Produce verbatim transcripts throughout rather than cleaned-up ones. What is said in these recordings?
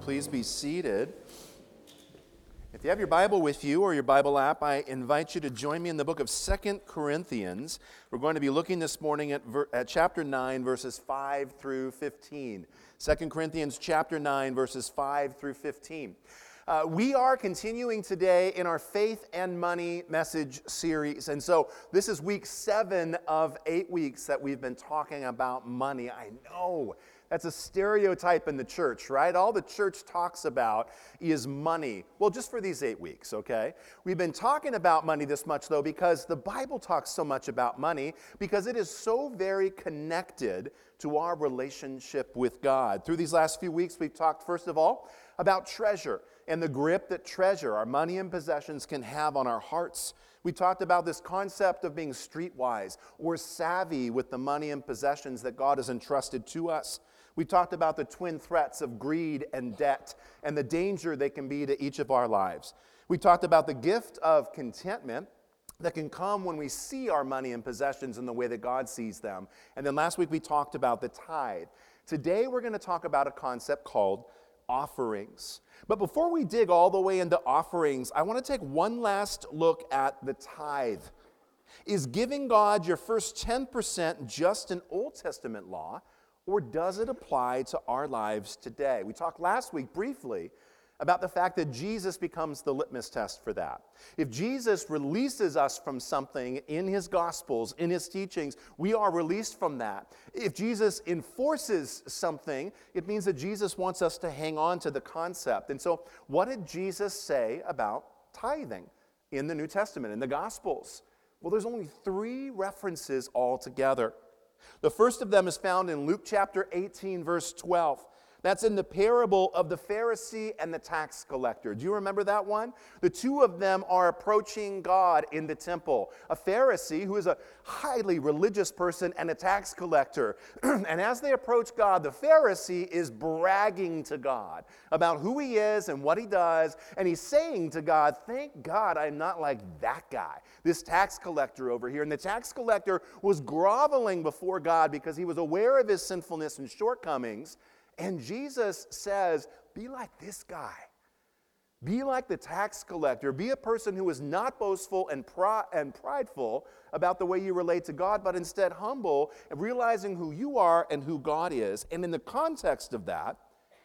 Please be seated. If you have your Bible with you or your Bible app, I invite you to join me in the book of Second Corinthians. We're going to be looking this morning at, ver- at chapter nine, verses five through fifteen. Second Corinthians chapter nine, verses five through fifteen. Uh, we are continuing today in our Faith and Money message series. And so this is week seven of eight weeks that we've been talking about money. I know that's a stereotype in the church, right? All the church talks about is money. Well, just for these eight weeks, okay? We've been talking about money this much, though, because the Bible talks so much about money, because it is so very connected to our relationship with God. Through these last few weeks, we've talked, first of all, about treasure and the grip that treasure, our money and possessions, can have on our hearts. We talked about this concept of being streetwise or savvy with the money and possessions that God has entrusted to us. We talked about the twin threats of greed and debt and the danger they can be to each of our lives. We talked about the gift of contentment that can come when we see our money and possessions in the way that God sees them. And then last week we talked about the tithe. Today we're going to talk about a concept called offerings. But before we dig all the way into offerings, I want to take one last look at the tithe. Is giving God your first ten percent just an Old Testament law, or does it apply to our lives today? We talked last week briefly about the fact that Jesus becomes the litmus test for that. If Jesus releases us from something in his Gospels, in his teachings, we are released from that. If Jesus enforces something, it means that Jesus wants us to hang on to the concept. And so what did Jesus say about tithing in the New Testament, in the Gospels? Well, there's only three references altogether. The first of them is found in Luke chapter eighteen, verse twelve. That's in the parable of the Pharisee and the tax collector. Do you remember that one? The two of them are approaching God in the temple. A Pharisee, who is a highly religious person, and a tax collector. And as they approach God, the Pharisee is bragging to God about who he is and what he does. And he's saying to God, thank God I'm not like that guy, this tax collector over here. And the tax collector was groveling before God because he was aware of his sinfulness and shortcomings. And Jesus says, be like this guy. Be like the tax collector. Be a person who is not boastful and, pri- and prideful about the way you relate to God, but instead humble and realizing who you are and who God is. And in the context of that,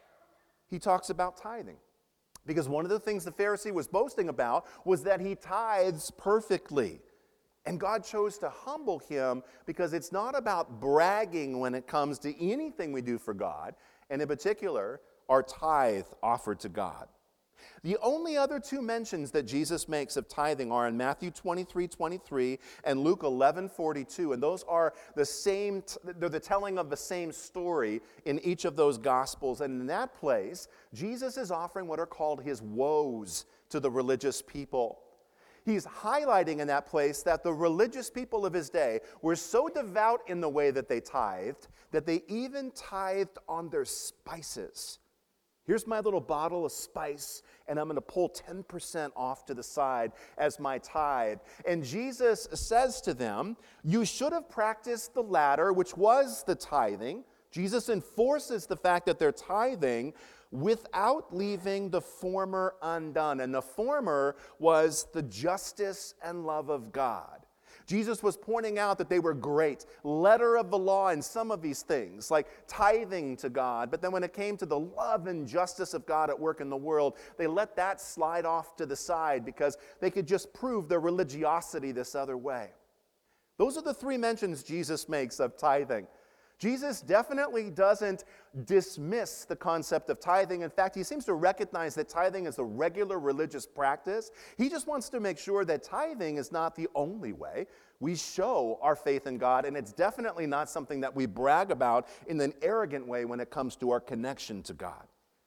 he talks about tithing. Because one of the things the Pharisee was boasting about was that he tithes perfectly. And God chose to humble him because it's not about bragging when it comes to anything we do for God, and in particular, our tithe offered to God. The only other two mentions that Jesus makes of tithing are in Matthew twenty-three twenty-three and Luke eleven forty-two, and those are the same, they're the telling of the same story in each of those Gospels. And in that place, Jesus is offering what are called his woes to the religious people. He's highlighting in that place that the religious people of his day were so devout in the way that they tithed that they even tithed on their spices. Here's my little bottle of spice, and I'm going to pull ten percent off to the side as my tithe. And Jesus says to them, you should have practiced the latter, which was the tithing. Jesus enforces the fact that they're tithing without leaving the former undone. And the former was the justice and love of God. Jesus was pointing out that they were great, letter of the law in some of these things, like tithing to God. But then when it came to the love and justice of God at work in the world, they let that slide off to the side because they could just prove their religiosity this other way. Those are the three mentions Jesus makes of tithing. Jesus definitely doesn't dismiss the concept of tithing. In fact, he seems to recognize that tithing is a regular religious practice. He just wants to make sure that tithing is not the only way we show our faith in God, and it's definitely not something that we brag about in an arrogant way when it comes to our connection to God.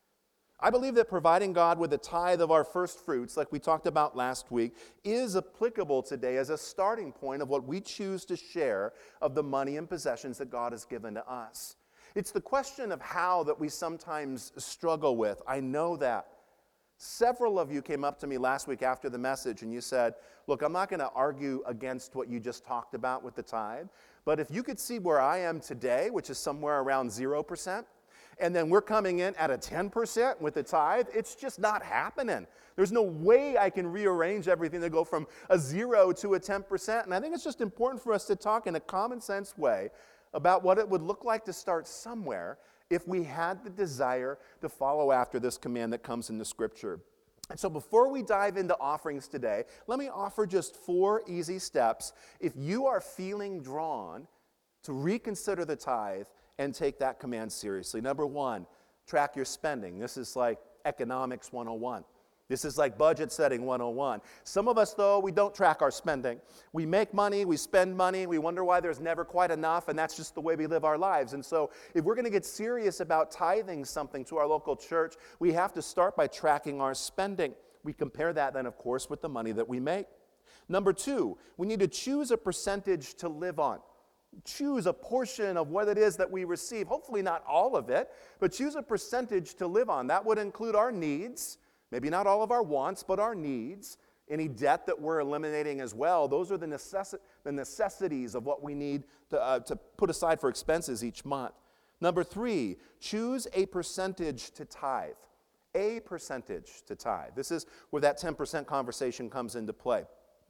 I believe that providing God with a tithe of our first fruits, like we talked about last week, is applicable today as a starting point of what we choose to share of the money and possessions that God has given to us. It's the question of how that we sometimes struggle with. I know that. Several of you came up to me last week after the message and you said, look, I'm not going to argue against what you just talked about with the tithe, but if you could see where I am today, which is somewhere around zero percent, and then we're coming in at a ten percent with the tithe. It's just not happening. There's no way I can rearrange everything to go from a zero to a ten percent. And I think it's just important for us to talk in a common sense way about what it would look like to start somewhere if we had the desire to follow after this command that comes in the Scripture. And so before we dive into offerings today, let me offer just four easy steps if you are feeling drawn to reconsider the tithe and take that command seriously. Number one, track your spending. This is like economics one oh one. This is like budget setting one oh one. Some of us, though, we don't track our spending. We make money, we spend money, we wonder why there's never quite enough, and that's just the way we live our lives. And so if we're going to get serious about tithing something to our local church, we have to start by tracking our spending. We compare that then, of course, with the money that we make. Number two, we need to choose a percentage to live on. Choose a portion of what it is that we receive. Hopefully not all of it, but choose a percentage to live on. That would include our needs. Maybe not all of our wants, but our needs. Any debt that we're eliminating as well. Those are the, necessi- the necessities of what we need to, uh, to put aside for expenses each month. Number three, choose a percentage to tithe. A percentage to tithe. This is where that ten percent conversation comes into play.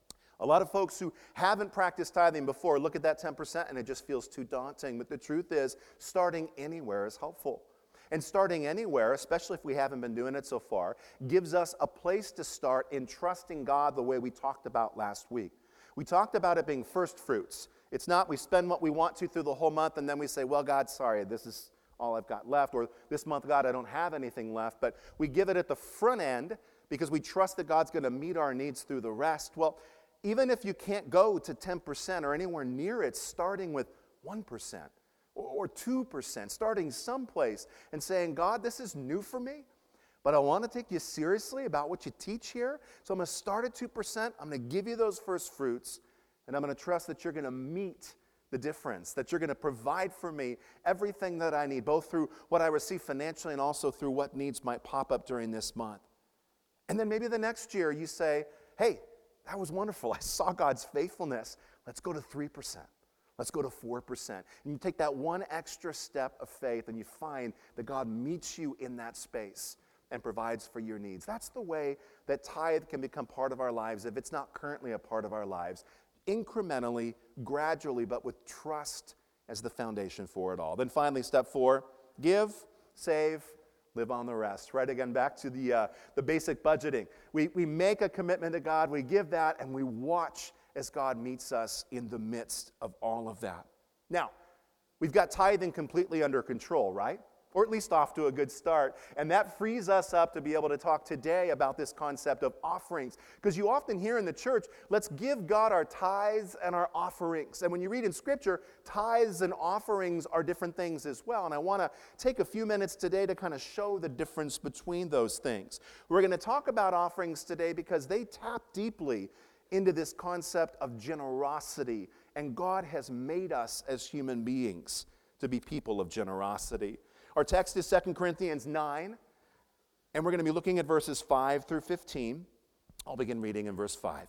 A lot of folks who haven't practiced tithing before look at that ten percent and it just feels too daunting. But the truth is, starting anywhere is helpful. And starting anywhere, especially if we haven't been doing it so far, gives us a place to start in trusting God the way we talked about last week. We talked about it being first fruits. It's not we spend what we want to through the whole month and then we say, well, God, sorry, this is all I've got left. Or this month, God, I don't have anything left. But we give it at the front end because we trust that God's going to meet our needs through the rest. Well, even if you can't go to ten percent or anywhere near it, starting with one percent. Or two percent, starting someplace and saying, God, this is new for me, but I want to take you seriously about what you teach here. So I'm going to start at two percent. I'm going to give you those first fruits, and I'm going to trust that you're going to meet the difference, that you're going to provide for me everything that I need, both through what I receive financially and also through what needs might pop up during this month. And then maybe the next year you say, hey, that was wonderful. I saw God's faithfulness. Let's go to three percent. Let's go to four percent. And you take that one extra step of faith and you find that God meets you in that space and provides for your needs. That's the way that tithe can become part of our lives if it's not currently a part of our lives. Incrementally, gradually, but with trust as the foundation for it all. Then finally, step four, give, save, live on the rest. Right, again, back to the, uh, the basic budgeting. We, we make a commitment to God, we give that, and we watch as God meets us in the midst of all of that. Now, we've got tithing completely under control, right? Or at least off to a good start. And that frees us up to be able to talk today about this concept of offerings. Because you often hear in the church, let's give God our tithes and our offerings. And when you read in Scripture, tithes and offerings are different things as well. And I want to take a few minutes today to kind of show the difference between those things. We're going to talk about offerings today because they tap deeply into this concept of generosity. And God has made us as human beings to be people of generosity. Our text is Second Corinthians nine, and we're going to be looking at verses five through fifteen. I'll begin reading in verse five.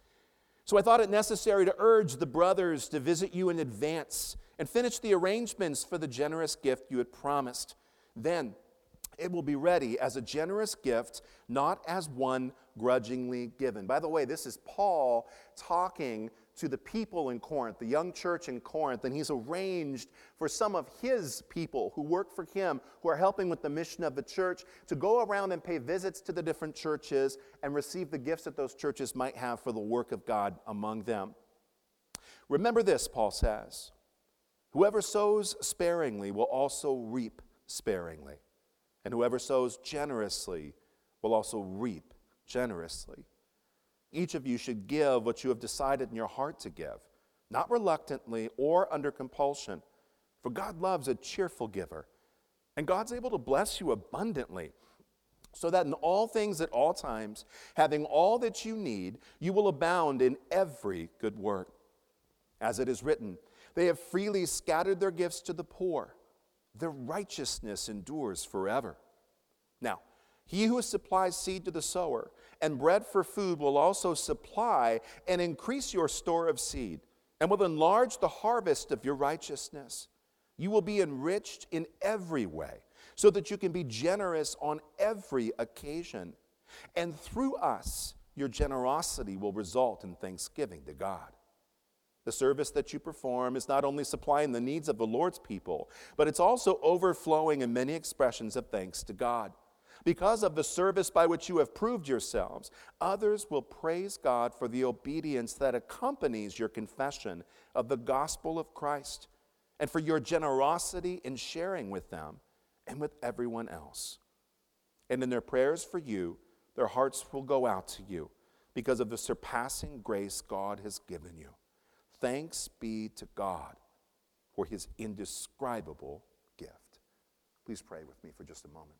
So I thought it necessary to urge the brothers to visit you in advance and finish the arrangements for the generous gift you had promised. Then it will be ready as a generous gift, not as one grudgingly given. By the way, this is Paul talking to the people in Corinth, the young church in Corinth, and he's arranged for some of his people who work for him, who are helping with the mission of the church, to go around and pay visits to the different churches and receive the gifts that those churches might have for the work of God among them. Remember this, Paul says, whoever sows sparingly will also reap sparingly. And whoever sows generously will also reap generously. Each of you should give what you have decided in your heart to give, not reluctantly or under compulsion, for God loves a cheerful giver. And God's able to bless you abundantly, so that in all things at all times, having all that you need, you will abound in every good work. As it is written, they have freely scattered their gifts to the poor. Their righteousness endures forever. Now, he who supplies seed to the sower and bread for food will also supply and increase your store of seed and will enlarge the harvest of your righteousness. You will be enriched in every way so that you can be generous on every occasion. And through us, your generosity will result in thanksgiving to God. The service that you perform is not only supplying the needs of the Lord's people, but it's also overflowing in many expressions of thanks to God. Because of the service by which you have proved yourselves, others will praise God for the obedience that accompanies your confession of the gospel of Christ and for your generosity in sharing with them and with everyone else. And in their prayers for you, their hearts will go out to you because of the surpassing grace God has given you. Thanks be to God for his indescribable gift. Please pray with me for just a moment.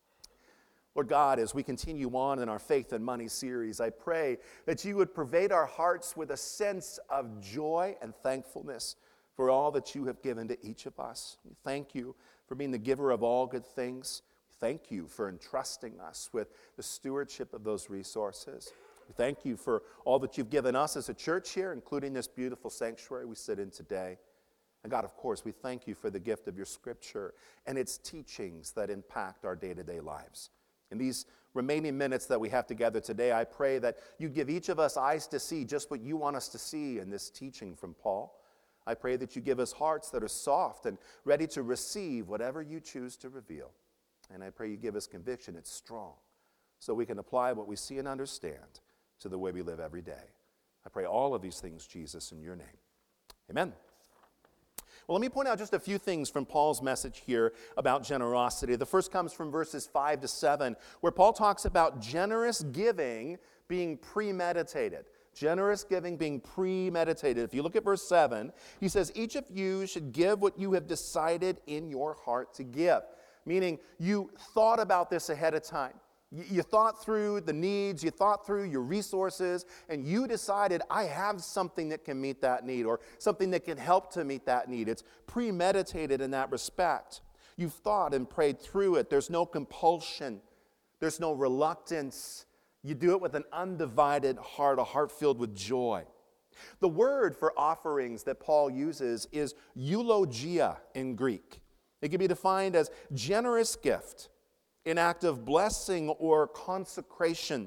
Lord God, as we continue on in our Faith and Money series, I pray that you would pervade our hearts with a sense of joy and thankfulness for all that you have given to each of us. We thank you for being the giver of all good things. We thank you for entrusting us with the stewardship of those resources. We thank you for all that you've given us as a church here, including this beautiful sanctuary we sit in today. And God, of course, we thank you for the gift of your scripture and its teachings that impact our day-to-day lives. In these remaining minutes that we have together today, I pray that you give each of us eyes to see just what you want us to see in this teaching from Paul. I pray that you give us hearts that are soft and ready to receive whatever you choose to reveal. And I pray you give us conviction that's strong so we can apply what we see and understand to the way we live every day. I pray all of these things, Jesus, in your name. Amen. Well, let me point out just a few things from Paul's message here about generosity. The first comes from verses five to seven, where Paul talks about generous giving being premeditated. Generous giving being premeditated. If you look at verse seven, he says, each of you should give what you have decided in your heart to give. Meaning, you thought about this ahead of time. You thought through the needs, you thought through your resources, and you decided, I have something that can meet that need, or something that can help to meet that need. It's premeditated in that respect. You've thought and prayed through it. There's no compulsion. There's no reluctance. You do it with an undivided heart, a heart filled with joy. The word for offerings that Paul uses is eulogia in Greek. It can be defined as generous gift, an act of blessing or consecration.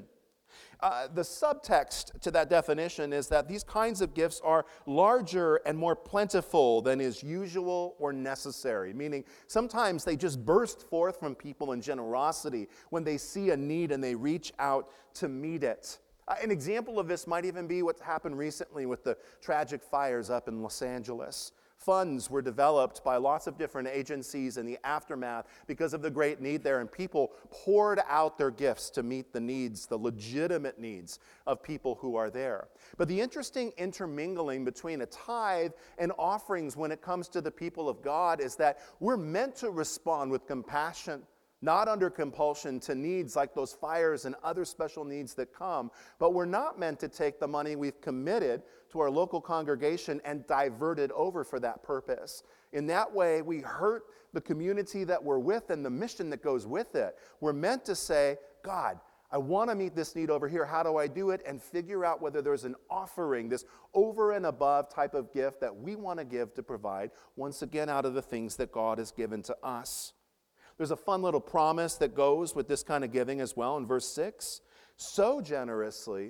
Uh, the subtext to that definition is that these kinds of gifts are larger and more plentiful than is usual or necessary, meaning sometimes they just burst forth from people in generosity when they see a need and they reach out to meet it. Uh, an example of this might even be what's happened recently with the tragic fires up in Los Angeles. Funds were developed by lots of different agencies in the aftermath because of the great need there, and people poured out their gifts to meet the needs, the legitimate needs of people who are there. But the interesting intermingling between a tithe and offerings when it comes to the people of God is that we're meant to respond with compassion, not under compulsion to needs like those fires and other special needs that come, but we're not meant to take the money we've committed to our local congregation and divert it over for that purpose. In that way, we hurt the community that we're with and the mission that goes with it. We're meant to say, God, I want to meet this need over here. How do I do it? And figure out whether there's an offering, this over and above type of gift that we want to give to provide, once again, out of the things that God has given to us. There's a fun little promise that goes with this kind of giving as well in verse six. Sow generously,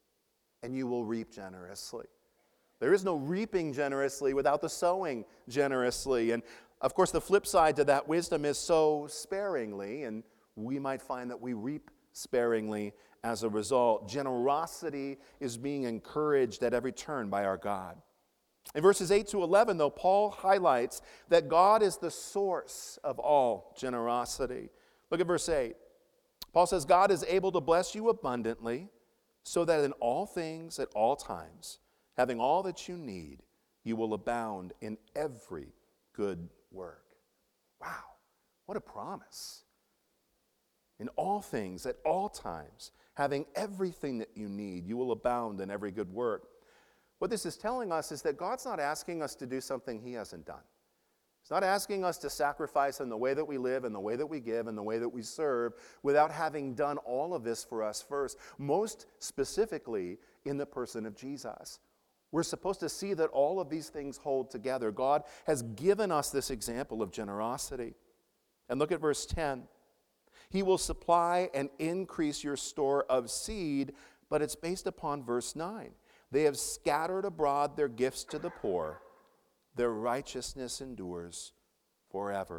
and you will reap generously. There is no reaping generously without the sowing generously. And of course, the flip side to that wisdom is sow sparingly, and we might find that we reap sparingly as a result. Generosity is being encouraged at every turn by our God. In verses eight to eleven, though, Paul highlights that God is the source of all generosity. Look at verse eight. Paul says, God is able to bless you abundantly, so that in all things, at all times, having all that you need, you will abound in every good work. Wow, what a promise. In all things, at all times, having everything that you need, you will abound in every good work. What this is telling us is that God's not asking us to do something he hasn't done. He's not asking us to sacrifice in the way that we live, and the way that we give, and the way that we serve, without having done all of this for us first, most specifically in the person of Jesus. We're supposed to see that all of these things hold together. God has given us this example of generosity. And look at verse ten. He will supply and increase your store of seed, but it's based upon verse nine. They have scattered abroad their gifts to the poor. Their righteousness endures forever.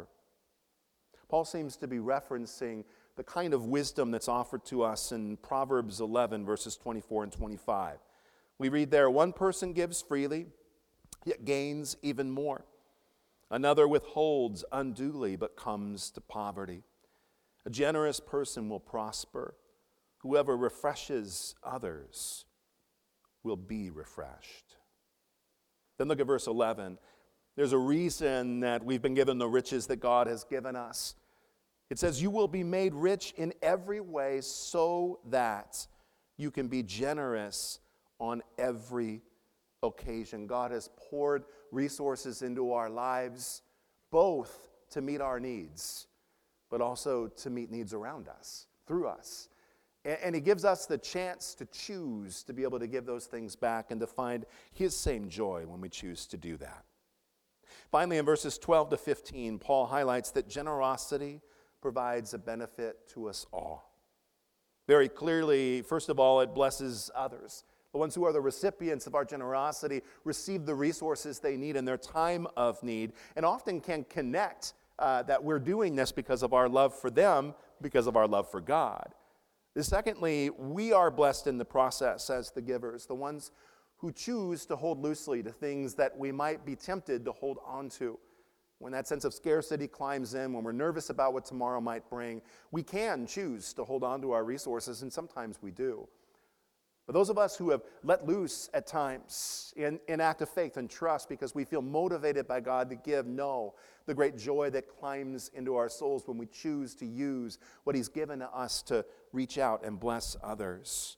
Paul seems to be referencing the kind of wisdom that's offered to us in Proverbs eleven, verses twenty-four and twenty-five. We read there, one person gives freely, yet gains even more. Another withholds unduly, but comes to poverty. A generous person will prosper. Whoever refreshes others will be refreshed. Then look at verse eleven. There's a reason that we've been given the riches that God has given us. It says, you will be made rich in every way so that you can be generous on every occasion. God has poured resources into our lives, both to meet our needs, but also to meet needs around us, through us. And he gives us the chance to choose to be able to give those things back and to find his same joy when we choose to do that. Finally, in verses twelve to fifteen, Paul highlights that generosity provides a benefit to us all. Very clearly, first of all, it blesses others. The ones who are the recipients of our generosity receive the resources they need in their time of need and often can connect uh, that we're doing this because of our love for them, because of our love for God. Secondly, we are blessed in the process as the givers, the ones who choose to hold loosely to things that we might be tempted to hold on to. When that sense of scarcity climbs in, when we're nervous about what tomorrow might bring, we can choose to hold on to our resources, and sometimes we do. But those of us who have let loose at times in, in act of faith and trust because we feel motivated by God to give, know the great joy that climbs into our souls when we choose to use what he's given to us to reach out and bless others.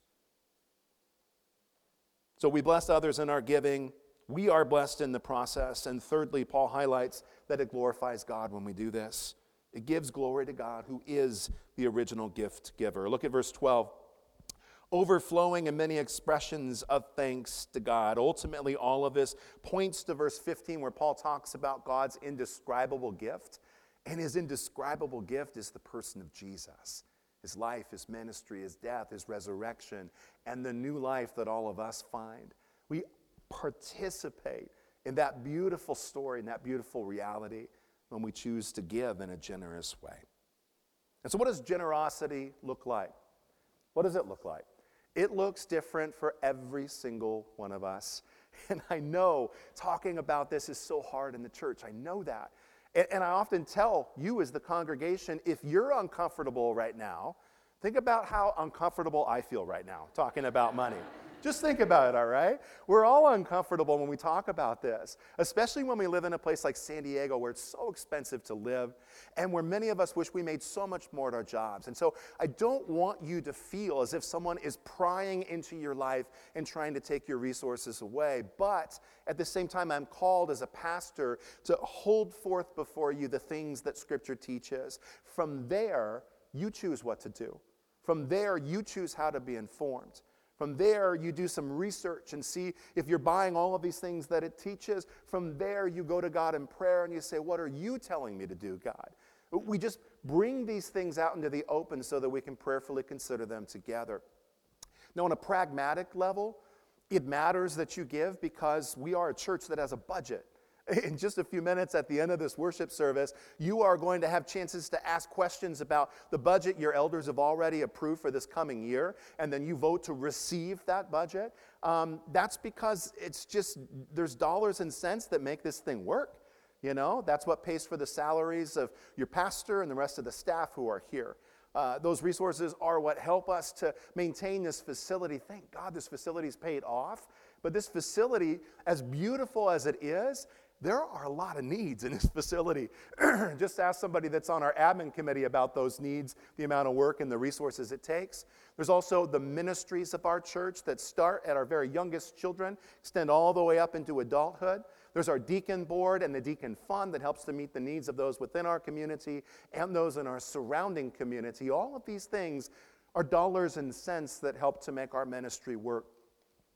So we bless others in our giving. We are blessed in the process. And thirdly, Paul highlights that it glorifies God when we do this. It gives glory to God, who is the original gift giver. Look at verse twelve. Overflowing in many expressions of thanks to God. Ultimately, all of this points to verse fifteen, where Paul talks about God's indescribable gift. And his indescribable gift is the person of Jesus. His life, his ministry, his death, his resurrection, and the new life that all of us find. We participate in that beautiful story, in that beautiful reality, when we choose to give in a generous way. And so what does generosity look like? What does it look like? It looks different for every single one of us. And I know talking about this is so hard in the church. I know that. And, and I often tell you as the congregation, if you're uncomfortable right now, think about how uncomfortable I feel right now talking about money. Just think about it, all right? We're all uncomfortable when we talk about this, especially when we live in a place like San Diego where it's so expensive to live and where many of us wish we made so much more at our jobs. And so I don't want you to feel as if someone is prying into your life and trying to take your resources away. But at the same time, I'm called as a pastor to hold forth before you the things that Scripture teaches. From there, you choose what to do. From there, you choose how to be informed. From there, you do some research and see if you're buying all of these things that it teaches. From there, you go to God in prayer and you say, what are you telling me to do, God? We just bring these things out into the open so that we can prayerfully consider them together. Now, on a pragmatic level, it matters that you give because we are a church that has a budget. In just a few minutes at the end of this worship service, you are going to have chances to ask questions about the budget your elders have already approved for this coming year, and then you vote to receive that budget. Um, that's because it's just, there's dollars and cents that make this thing work. You know, that's what pays for the salaries of your pastor and the rest of the staff who are here. Uh, those resources are what help us to maintain this facility. Thank God this facility is paid off. But this facility, as beautiful as it is, there are a lot of needs in this facility. Just ask somebody that's on our admin committee about those needs, the amount of work and the resources it takes. There's also the ministries of our church that start at our very youngest children, extend all the way up into adulthood. There's our deacon board and the deacon fund that helps to meet the needs of those within our community and those in our surrounding community. All of these things are dollars and cents that help to make our ministry work.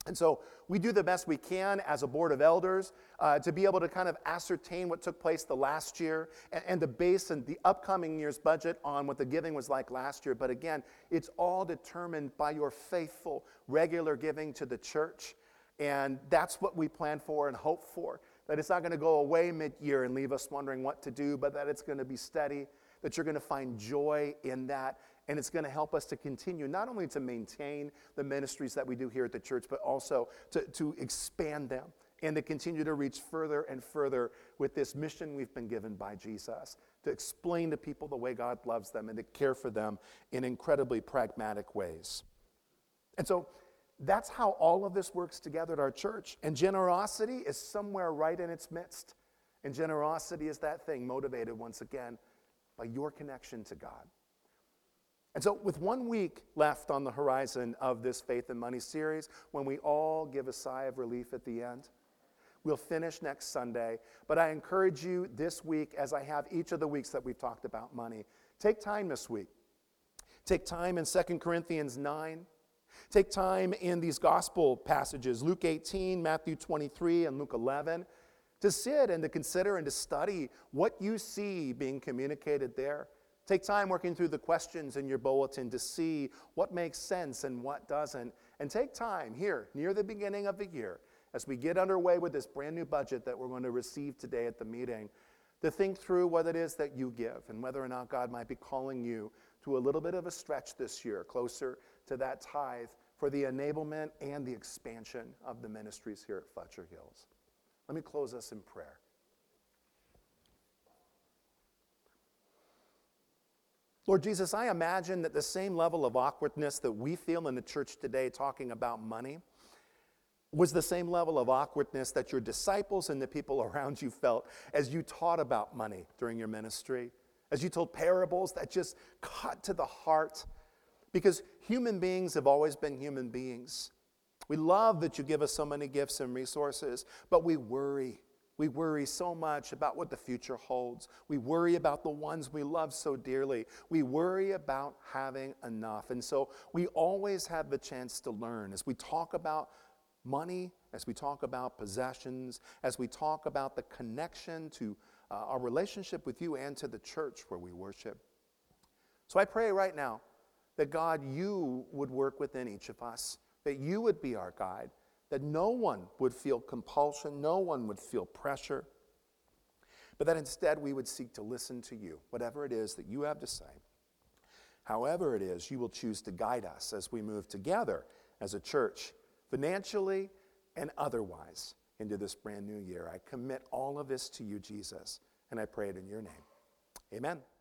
And so we do the best we can as a board of elders uh, to be able to kind of ascertain what took place the last year and, and to base and the upcoming year's budget on what the giving was like last year. But again, it's all determined by your faithful, regular giving to the church. And that's what we plan for and hope for. That it's not going to go away mid-year and leave us wondering what to do, but that it's going to be steady, that you're going to find joy in that, and it's going to help us to continue not only to maintain the ministries that we do here at the church, but also to, to expand them and to continue to reach further and further with this mission we've been given by Jesus, to explain to people the way God loves them and to care for them in incredibly pragmatic ways. And so that's how all of this works together at our church. And generosity is somewhere right in its midst. And generosity is that thing motivated once again by your connection to God. And so with one week left on the horizon of this Faith and Money series, when we all give a sigh of relief at the end, we'll finish next Sunday. But I encourage you this week, as I have each of the weeks that we've talked about money, take time this week. Take time in Second Corinthians nine. Take time in these gospel passages, Luke eighteen, Matthew twenty-three, and Luke eleven, to sit and to consider and to study what you see being communicated there. Take time working through the questions in your bulletin to see what makes sense and what doesn't. And take time here, near the beginning of the year, as we get underway with this brand new budget that we're going to receive today at the meeting, to think through what it is that you give and whether or not God might be calling you to a little bit of a stretch this year, closer to that tithe for the enablement and the expansion of the ministries here at Fletcher Hills. Let me close us in prayer. Lord Jesus, I imagine that the same level of awkwardness that we feel in the church today talking about money was the same level of awkwardness that your disciples and the people around you felt as you taught about money during your ministry, as you told parables that just cut to the heart, because human beings have always been human beings. We love that you give us so many gifts and resources, but we worry. We worry so much about what the future holds. We worry about the ones we love so dearly. We worry about having enough. And so we always have the chance to learn. As we talk about money, as we talk about possessions, as we talk about the connection to uh, our relationship with you and to the church where we worship. So I pray right now that God, you would work within each of us, that you would be our guide, that no one would feel compulsion, no one would feel pressure, but that instead we would seek to listen to you, whatever it is that you have to say. However it is, you will choose to guide us as we move together as a church, financially and otherwise, into this brand new year. I commit all of this to you, Jesus, and I pray it in your name. Amen.